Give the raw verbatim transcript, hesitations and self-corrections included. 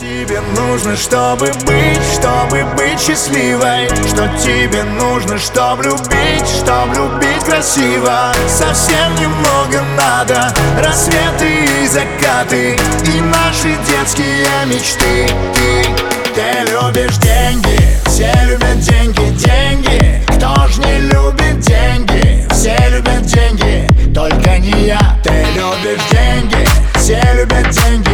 тебе нужно, чтобы быть, чтобы быть счастливой? Что тебе нужно, чтобы любить, чтобы любить красиво? Совсем немного надо, рассветы и закаты, и наши детские мечты. Ты, ты любишь деньги, все любят деньги, деньги. Кто ж не любит деньги? Все любят деньги, только не я. Ты любишь деньги, все любят деньги.